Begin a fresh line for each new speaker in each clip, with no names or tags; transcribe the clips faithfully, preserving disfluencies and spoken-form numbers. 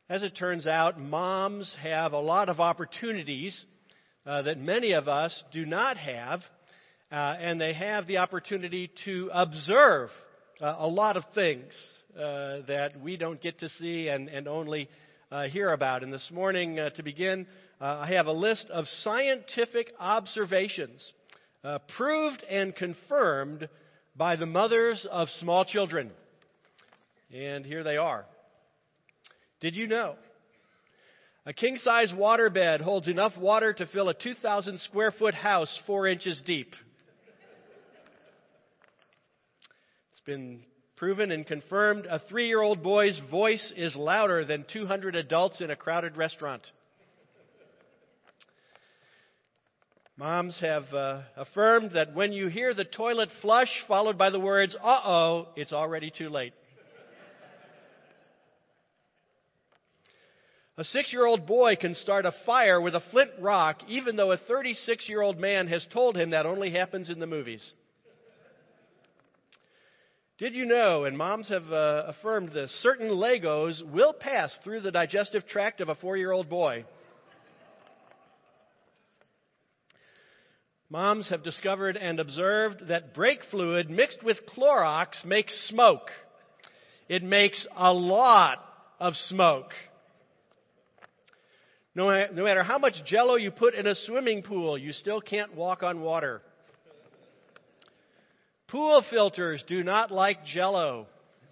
As it turns out, moms have a lot of opportunities uh, that many of us do not have, uh, and they have the opportunity to observe uh, a lot of things uh, that we don't get to see and, and only uh, hear about. And this morning, uh, to begin, uh, I have a list of scientific observations uh, proved and confirmed by the mothers of small children. And here they are. Did you know a king-size waterbed holds enough water to fill a two thousand square foot house four inches deep? It's been proven and confirmed a three-year-old boy's voice is louder than two hundred adults in a crowded restaurant. Moms have uh, affirmed that when you hear the toilet flush followed by the words, uh-oh, it's already too late. A six-year-old boy can start a fire with a flint rock, even though a thirty-six-year-old man has told him that only happens in the movies. Did you know, and moms have uh, affirmed this, certain Legos will pass through the digestive tract of a four-year-old boy. Moms have discovered and observed that brake fluid mixed with Clorox makes smoke. It makes a lot of smoke. No, no matter how much Jell-O you put in a swimming pool, you still can't walk on water. Pool filters do not like Jell-O.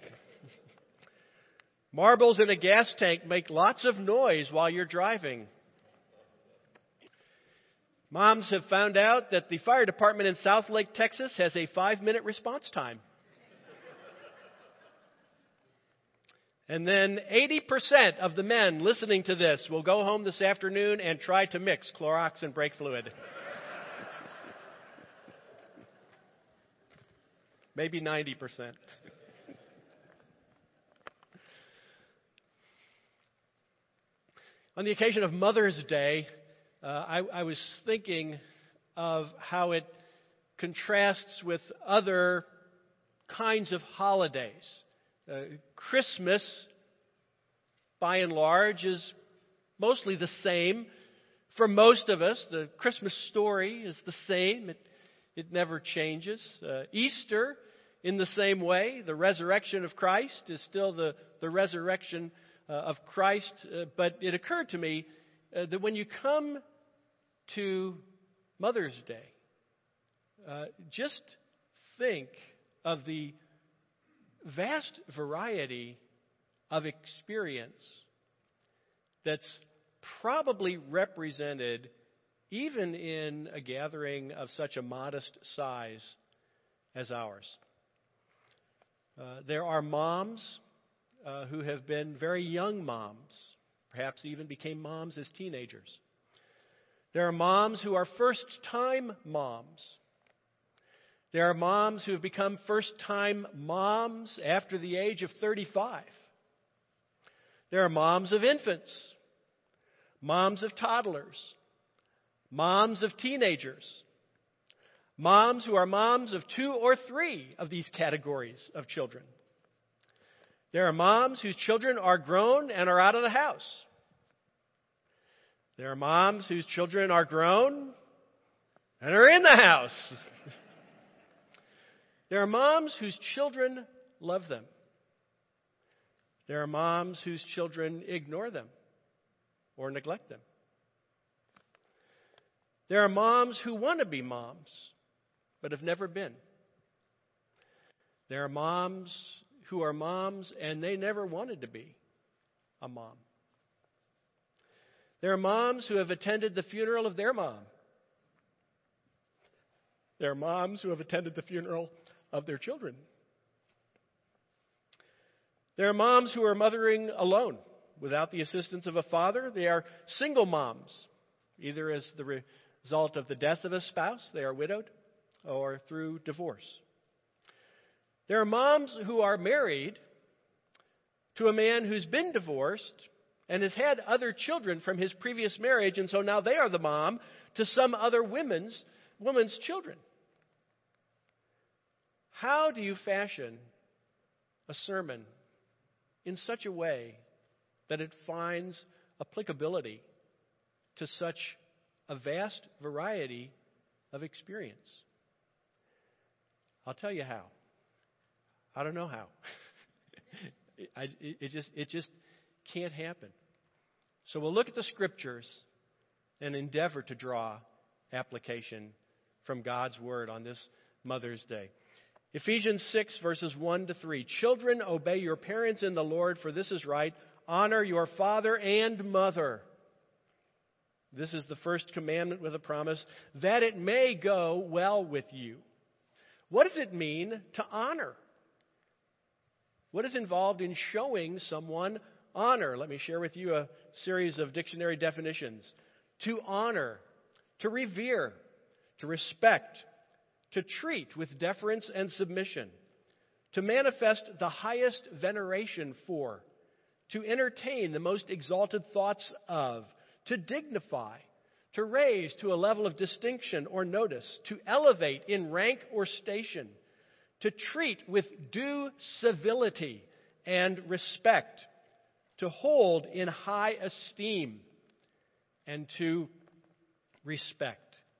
Marbles in a gas tank make lots of noise while you're driving. Moms have found out that the fire department in Southlake, Texas has a five-minute response time. And then eighty percent of the men listening to this will go home this afternoon and try to mix Clorox and brake fluid. Maybe ninety percent. On the occasion of Mother's Day, uh, I, I was thinking of how it contrasts with other kinds of holidays. Uh, Christmas, by and large, is mostly the same. For most of us, the Christmas story is the same. It, it never changes. Uh, Easter, in the same way, the resurrection of Christ is still the, the resurrection uh, of Christ. Uh, but it occurred to me uh, that when you come to Mother's Day, uh, just think of the vast variety of experience that's probably represented even in a gathering of such a modest size as ours. Uh, there are moms uh, who have been very young moms, perhaps even became moms as teenagers. There are moms who are first-time moms. There are moms who have become first-time moms after the age of thirty-five. There are moms of infants, moms of toddlers, moms of teenagers, moms who are moms of two or three of these categories of children. There are moms whose children are grown and are out of the house. There are moms whose children are grown and are in the house. There are moms whose children love them. There are moms whose children ignore them or neglect them. There are moms who want to be moms but have never been. There are moms who are moms and they never wanted to be a mom. There are moms who have attended the funeral of their mom. There are moms who have attended the funeral of their children. There are moms who are mothering alone without the assistance of a father. They are single moms, either as the result of the death of a spouse, they are widowed, or through divorce. There are moms who are married to a man who's been divorced and has had other children from his previous marriage, and so now they are the mom to some other women's woman's children. How do you fashion a sermon in such a way that it finds applicability to such a vast variety of experience. I'll tell you how. I don't know how. I, it, it just it just can't happen. So we'll look at the Scriptures and endeavor to draw application from God's Word on this Mother's Day. Ephesians six, verses one to three. Children, obey your parents in the Lord, for this is right. Honor your father and mother. This is the first commandment with a promise, that it may go well with you. What does it mean to honor? What is involved in showing someone honor? Let me share with you a series of dictionary definitions. To honor, to revere, to respect, to treat with deference and submission, to manifest the highest veneration for, to entertain the most exalted thoughts of, to dignify, to raise to a level of distinction or notice, to elevate in rank or station, to treat with due civility and respect, to hold in high esteem, and to respect.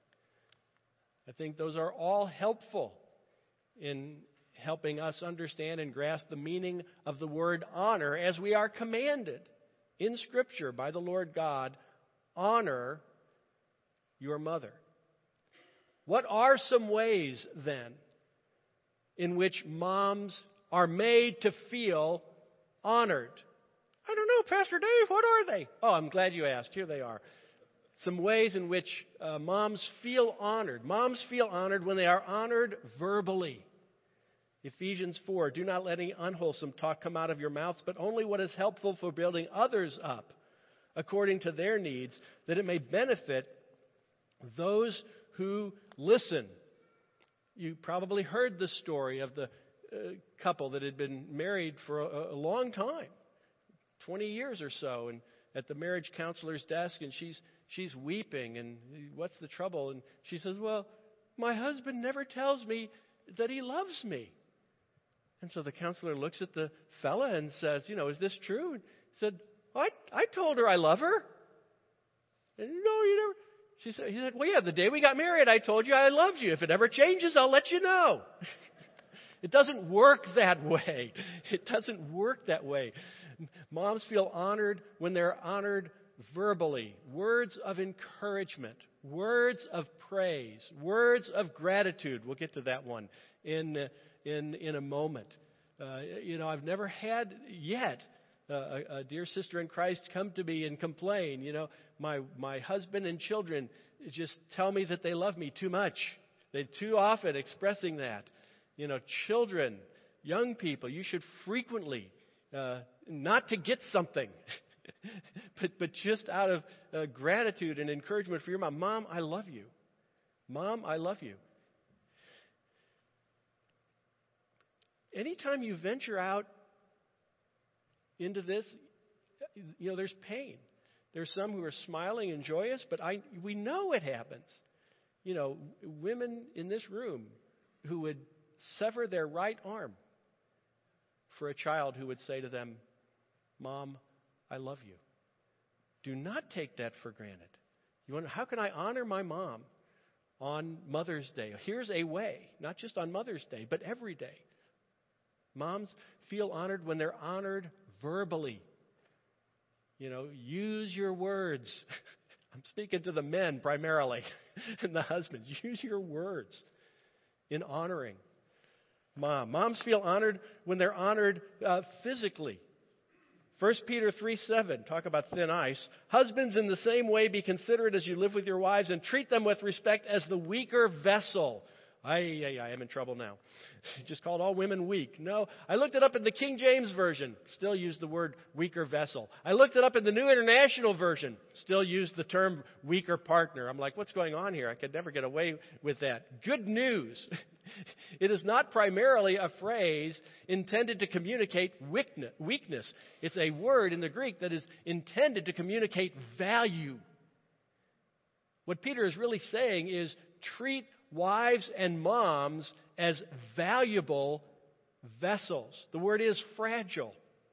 I think those are all helpful in helping us understand and grasp the meaning of the word honor as we are commanded in Scripture by the Lord God, honor your mother. What are some ways, then, in which moms are made to feel honored? I don't know, Pastor Dave, what are they? Oh, I'm glad you asked. Here they are. Some ways in which uh, moms feel honored. Moms feel honored when they are honored verbally. Ephesians four, do not let any unwholesome talk come out of your mouths, but only what is helpful for building others up according to their needs, that it may benefit those who listen. You probably heard the story of the uh, couple that had been married for a, a long time, twenty years or so, and at the marriage counselor's desk, and she's she's weeping, and what's the trouble? And she says, well, my husband never tells me that he loves me. And so the counselor looks at the fella and says, you know, is this true? And he said, I, I told her I love her. And no, you never. She said, he said, well, yeah, the day we got married, I told you I loved you. If it ever changes, I'll let you know. It doesn't work that way. It doesn't work that way. Moms feel honored when they're honored verbally. Words of encouragement, words of praise, words of gratitude. We'll get to that one in in in a moment. Uh, you know, I've never had yet uh, a, a dear sister in Christ come to me and complain. You know, my my husband and children just tell me that they love me too much. They too often expressing that. You know, children, young people, you should frequently. Uh, not to get something, but but just out of uh, gratitude and encouragement for your mom. Mom, I love you. Mom, I love you. Anytime you venture out into this, you know, there's pain. There's some who are smiling and joyous, but I we know it happens. You know, women in this room who would sever their right arm for a child who would say to them, Mom, I love you. Do not take that for granted. You wonder, how can I honor my mom on Mother's Day? Here's a way, not just on Mother's Day, but every day. Moms feel honored when they're honored verbally. You know, use your words. I'm speaking to the men primarily and the husbands. Use your words in honoring Mom. Moms feel honored when they're honored uh, physically. First Peter three seven, talk about thin ice. Husbands, in the same way, be considerate as you live with your wives and treat them with respect as the weaker vessel. I, I, I am in trouble now. Just called all women weak. No, I looked it up in the King James Version. Still used the word weaker vessel. I looked it up in the New International Version. Still used the term weaker partner. I'm like, what's going on here? I could never get away with that. Good news. It is not primarily a phrase intended to communicate weakness. It's a word in the Greek that is intended to communicate value. What Peter is really saying is treat wives and moms as valuable vessels. The word is fragile.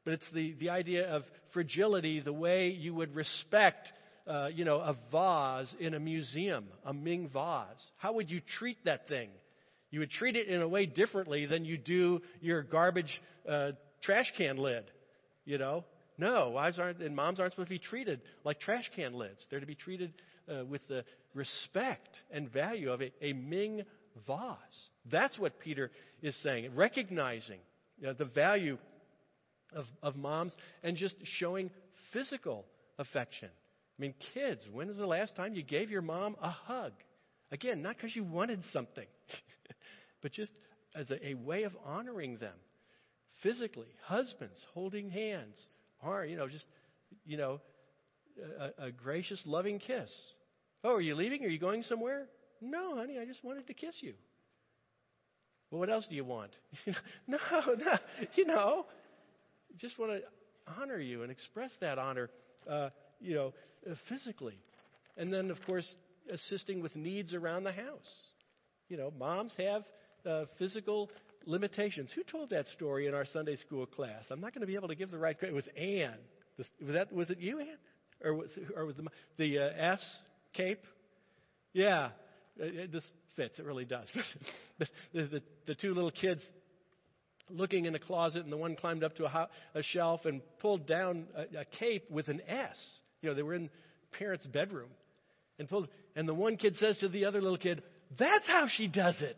But it's the, the idea of fragility, the way you would respect, uh, you know, a vase in a museum, a Ming vase. How would you treat that thing? You would treat it in a way differently than you do your garbage uh, trash can lid, you know. No, wives aren't, and moms aren't supposed to be treated like trash can lids. They're to be treated uh, with the respect and value of a, a Ming vase. That's what Peter is saying, recognizing uh, the value of, of moms and just showing physical affection. I mean, kids, when was the last time you gave your mom a hug? Again, not because you wanted something, but just as a, a way of honoring them physically. Husbands holding hands. Or, you know, just, you know, a, a gracious, loving kiss. Oh, are you leaving? Are you going somewhere? No, honey, I just wanted to kiss you. Well, what else do you want? no, no, you know, just want to honor you and express that honor, uh, you know, uh, physically. And then, of course, assisting with needs around the house. You know, moms have uh, physical limitations. Who told that story in our Sunday school class? I'm not going to be able to give the right. It was Ann. Was that? Was it you, Ann? Or was, or was the the uh, S cape? Yeah, uh, this fits. It really does. the, the the two little kids looking in a closet, and the one climbed up to a, ho- a shelf and pulled down a, a cape with an S. You know, they were in parents' bedroom, and pulled. And the one kid says to the other little kid, "That's how she does it."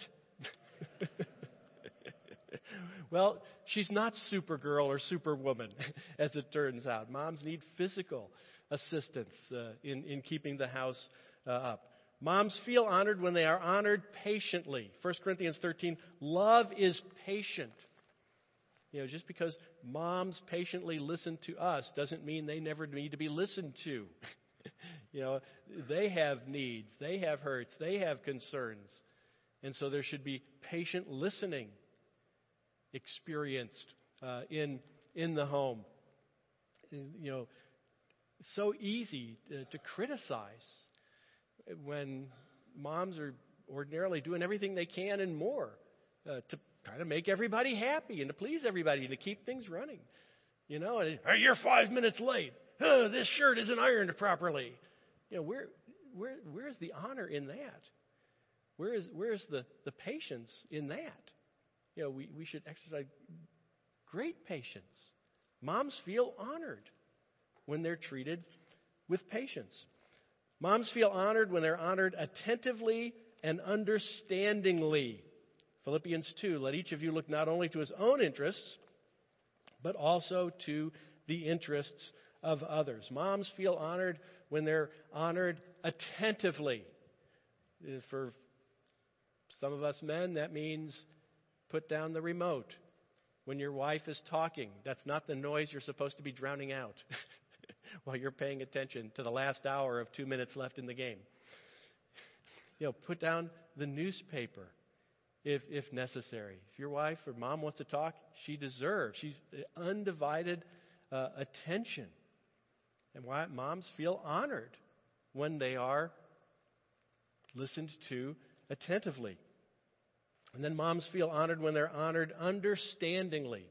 Well, she's not Supergirl or Superwoman, as it turns out. Moms need physical assistance uh, in, in keeping the house uh, up. Moms feel honored when they are honored patiently. First Corinthians thirteen, love is patient. You know, just because moms patiently listen to us doesn't mean they never need to be listened to. You know, they have needs, they have hurts, they have concerns. And so there should be patient listening experienced uh, in in the home. You know, it's so easy to, to criticize when moms are ordinarily doing everything they can and more uh, to try to make everybody happy and to please everybody and to keep things running. You know, and, hey, you're five minutes late. Oh, this shirt isn't ironed properly. You know, where where where's the honor in that? Where is where is the, the patience in that? You know, we, we should exercise great patience. Moms feel honored when they're treated with patience. Moms feel honored when they're honored attentively and understandingly. Philippians two, let each of you look not only to his own interests, but also to the interests of others. Moms feel honored when they're honored attentively. For some of us men, that means put down the remote when your wife is talking. That's not the noise you're supposed to be drowning out while you're paying attention to the last hour of two minutes left in the game. You know, put down the newspaper if if necessary. If your wife or mom wants to talk, she deserves. She's undivided uh, attention. And why moms feel honored when they are listened to attentively. And then moms feel honored when they're honored understandingly.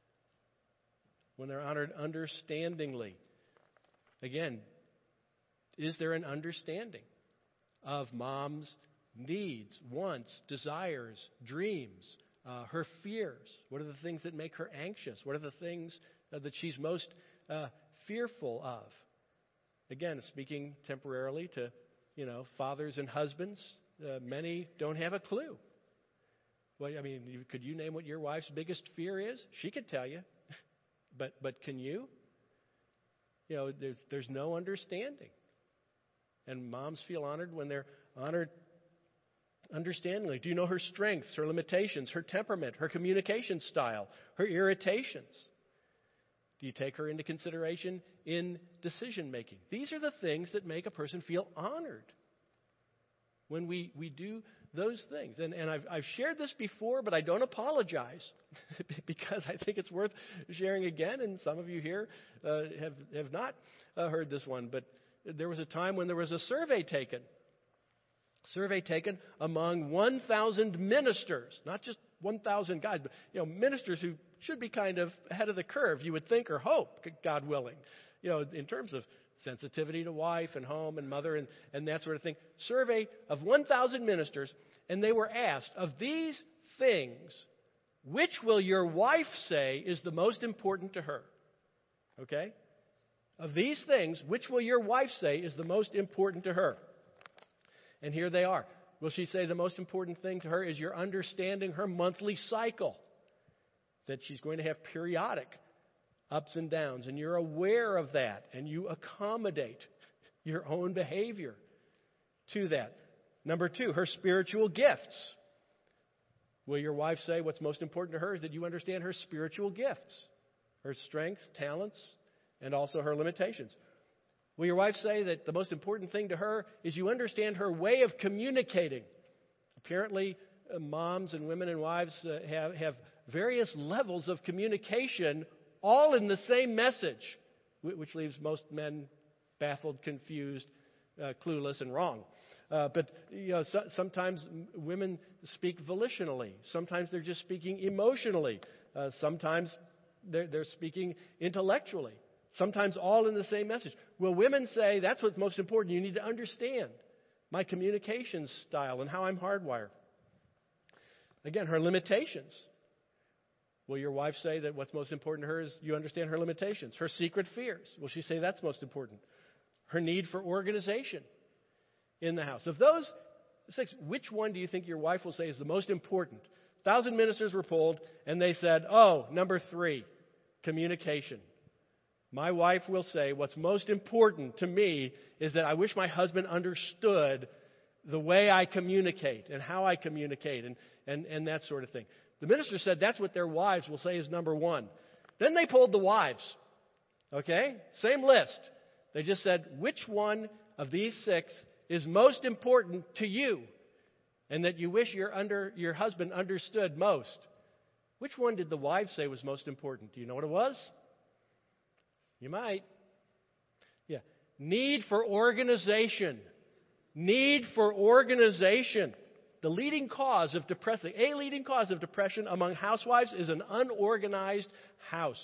When they're honored understandingly. Again, is there an understanding of mom's needs, wants, desires, dreams, uh, her fears? What are the things that make her anxious? What are the things uh, that she's most uh, fearful of? Again, speaking temporarily to, you know, fathers and husbands, uh, many don't have a clue. Well, I mean, you, could you name what your wife's biggest fear is? She could tell you. But but can you? You know, there's, there's no understanding. And moms feel honored when they're honored understandingly. Do you know her strengths, her limitations, her temperament, her communication style, her irritations? Do you take her into consideration in decision making? These are the things that make a person feel honored when we, we do those things. And, and I've, I've shared this before, but I don't apologize because I think it's worth sharing again. And some of you here uh, have, have not uh, heard this one. But there was a time when there was a survey taken. Survey taken among one thousand ministers, not just one thousand guys, but, you know, ministers who should be kind of ahead of the curve, you would think, or hope, God willing, you know, in terms of sensitivity to wife and home and mother and, and that sort of thing. Survey of one thousand ministers, and they were asked, of these things, which will your wife say is the most important to her? Okay? Of these things, which will your wife say is the most important to her? And here they are. Will she say the most important thing to her is you're understanding her monthly cycle? That she's going to have periodic ups and downs, and you're aware of that, and you accommodate your own behavior to that. Number two, her spiritual gifts. Will your wife say what's most important to her is that you understand her spiritual gifts, her strengths, talents, and also her limitations? Will your wife say that the most important thing to her is you understand her way of communicating? Apparently, uh, moms and women and wives uh, have, have various levels of communication, all in the same message, which leaves most men baffled, confused, uh, clueless, and wrong. Uh, but you know, so, sometimes women speak volitionally. Sometimes they're just speaking emotionally. Uh, sometimes they're, they're speaking intellectually. Sometimes all in the same message. Will women say, that's what's most important. You need to understand my communication style and how I'm hardwired. Again, her limitations. Will your wife say that what's most important to her is you understand her limitations? Her secret fears. Will she say that's most important? Her need for organization in the house. Of those six, which one do you think your wife will say is the most important? A thousand ministers were polled, and they said, oh, number three, communication. My wife will say what's most important to me is that I wish my husband understood the way I communicate and how I communicate and, and, and that sort of thing. The minister said that's what their wives will say is number one. Then they polled the wives. Okay? Same list. They just said, which one of these six is most important to you and that you wish your under your husband understood most? Which one did the wives say was most important? Do you know what it was? You might. Yeah. Need for organization. Need for organization. The leading cause of depression, a leading cause of depression among housewives is an unorganized house.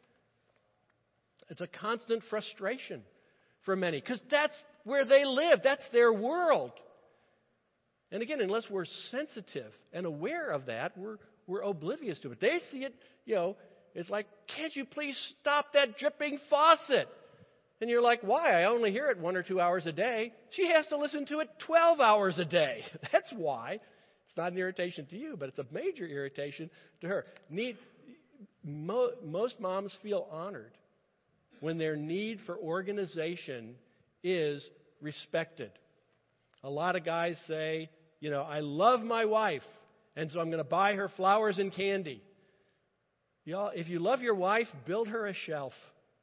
It's a constant frustration for many because that's where they live. That's their world. And again, unless we're sensitive and aware of that, we're we're oblivious to it. They see it, you know, it's like, can't you please stop that dripping faucet? And you're like, why? I only hear it one or two hours a day. She has to listen to it twelve hours a day. That's why. It's not an irritation to you, but it's a major irritation to her. Need, mo, most moms feel honored when their need for organization is respected. A lot of guys say, you know, I love my wife, and so I'm going to buy her flowers and candy. Y'all, if you love your wife, build her a shelf.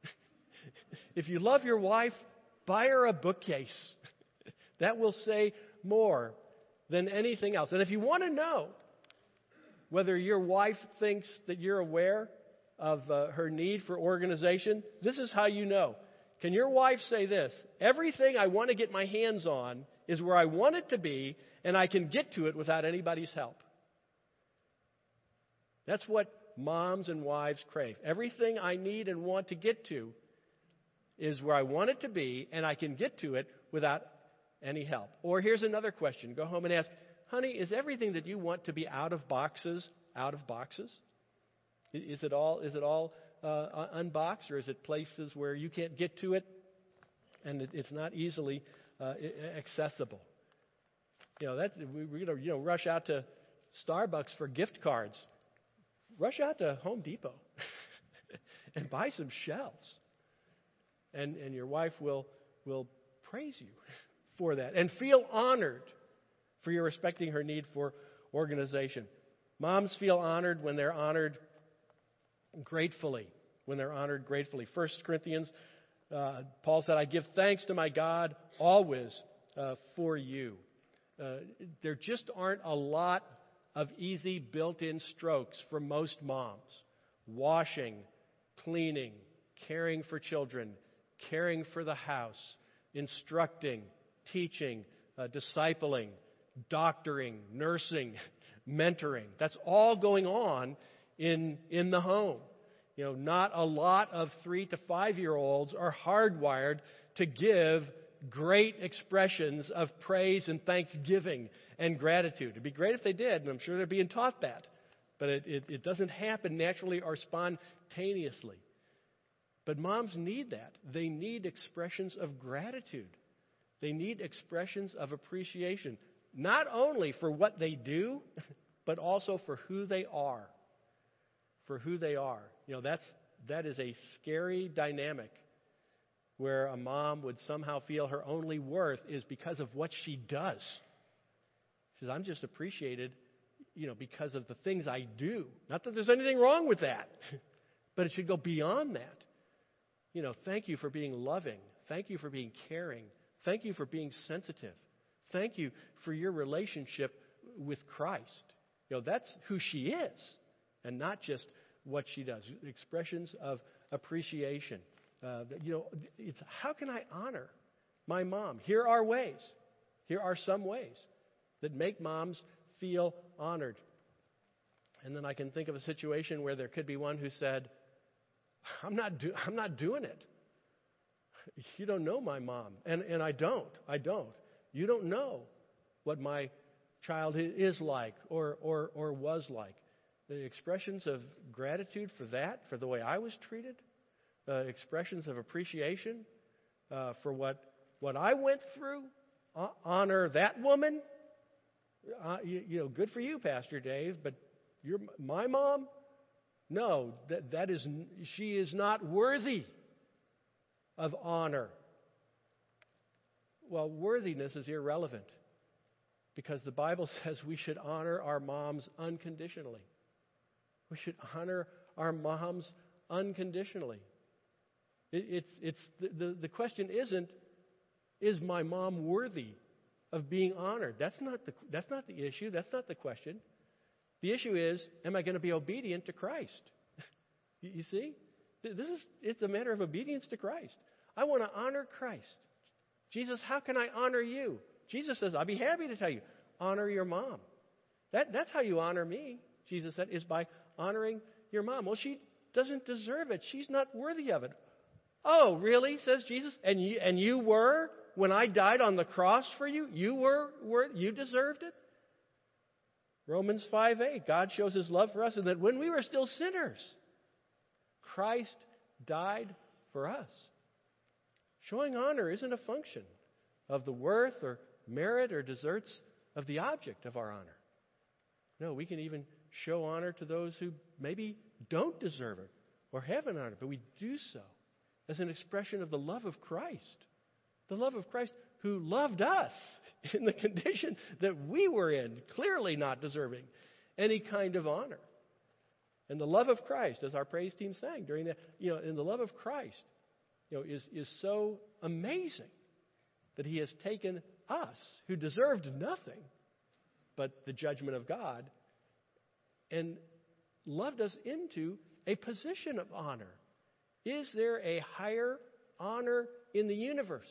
If you love your wife, buy her a bookcase. That will say more than anything else. And if you want to know whether your wife thinks that you're aware of uh, her need for organization, this is how you know. Can your wife say this? Everything I want to get my hands on is where I want it to be, and I can get to it without anybody's help. That's what moms and wives crave. Everything I need and want to get to is where I want it to be, and I can get to it without any help. Or here's another question. Go home and ask, honey, is everything that you want to be out of boxes, out of boxes? Is it all, is it all uh, unboxed, or is it places where you can't get to it and it, it's not easily uh, accessible? You know, that we, we're going to you know rush out to Starbucks for gift cards. Rush out to Home Depot and buy some shelves. And, and your wife will, will praise you for that and feel honored for your respecting her need for organization. Moms feel honored when they're honored gratefully. When they're honored gratefully. First Corinthians, uh, Paul said, I give thanks to my God always uh, for you. Uh, there just aren't a lot of easy built-in strokes for most moms. Washing, cleaning, caring for children, caring for the house, instructing, teaching, uh, discipling, doctoring, nursing, mentoring. That's all going on in, in the home. You know, not a lot of three to five-year-olds are hardwired to give great expressions of praise and thanksgiving and gratitude. It'd be great if they did, and I'm sure they're being taught that. But it, it, it doesn't happen naturally or spontaneously. But moms need that. They need expressions of gratitude. They need expressions of appreciation, not only for what they do, but also for who they are. For who they are. You know, that's that is a scary dynamic where a mom would somehow feel her only worth is because of what she does. She says, I'm just appreciated, you know, because of the things I do. Not that there's anything wrong with that, but it should go beyond that. You know, thank you for being loving. Thank you for being caring. Thank you for being sensitive. Thank you for your relationship with Christ. You know, that's who she is, and not just what she does. Expressions of appreciation. Uh, you know, it's how can I honor my mom? Here are ways. Here are some ways that make moms feel honored. And then I can think of a situation where there could be one who said, I'm not do- I'm not doing it. You don't know my mom. And, and I don't. I don't. You don't know what my child is like or, or, or was like. The expressions of gratitude for that, for the way I was treated, uh, expressions of appreciation uh, for what, what I went through, uh, honor that woman. Uh, you, you know, good for you, Pastor Dave, but you're my mom? No, that, that is, she is not worthy of honor. Well, worthiness is irrelevant because the Bible says we should honor our moms unconditionally. We should honor our moms unconditionally. It, it's it's the, the, the question isn't, is my mom worthy of being honored? That's not the that's not the issue. That's not the question. The issue is, am I going to be obedient to Christ? you, you see? This is it's a matter of obedience to Christ. I want to honor Christ. Jesus, how can I honor you? Jesus says, I'll be happy to tell you, honor your mom. That that's how you honor me, Jesus said, is by honoring your mom. Well, she doesn't deserve it. She's not worthy of it. Oh, really? Says Jesus. And you and you were when I died on the cross for you. You were, were you deserved it. Romans five eight. God shows His love for us, and that when we were still sinners, Christ died for us. Showing honor isn't a function of the worth or merit or deserts of the object of our honor. No, we can even show honor to those who maybe don't deserve it or haven't honored, but we do so as an expression of the love of Christ. The love of Christ who loved us in the condition that we were in, clearly not deserving any kind of honor. And the love of Christ, as our praise team sang during that, you know, in the love of Christ, you know, is, is so amazing that He has taken us, who deserved nothing but the judgment of God, and loved us into a position of honor. Is there a higher honor in the universe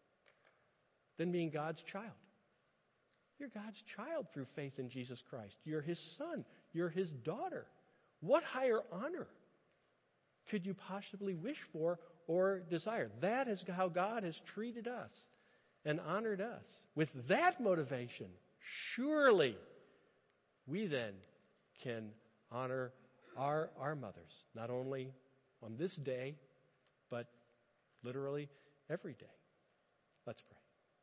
than being God's child? You're God's child through faith in Jesus Christ. You're His son. You're His daughter. What higher honor could you possibly wish for or desire? That is how God has treated us and honored us. With that motivation, surely we then can honor our, our mothers, not only on this day, but literally every day. Let's pray.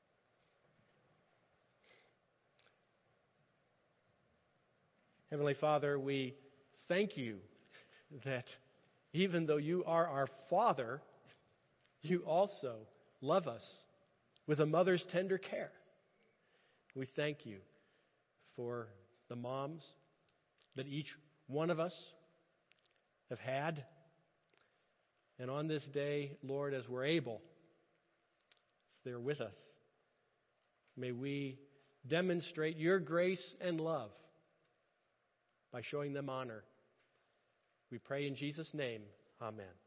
Heavenly Father, we thank You that even though You are our Father, You also love us with a mother's tender care. We thank You for the moms that each one of us have had. And on this day, Lord, as we're able, they're with us. May we demonstrate Your grace and love by showing them honor. We pray in Jesus' name. Amen.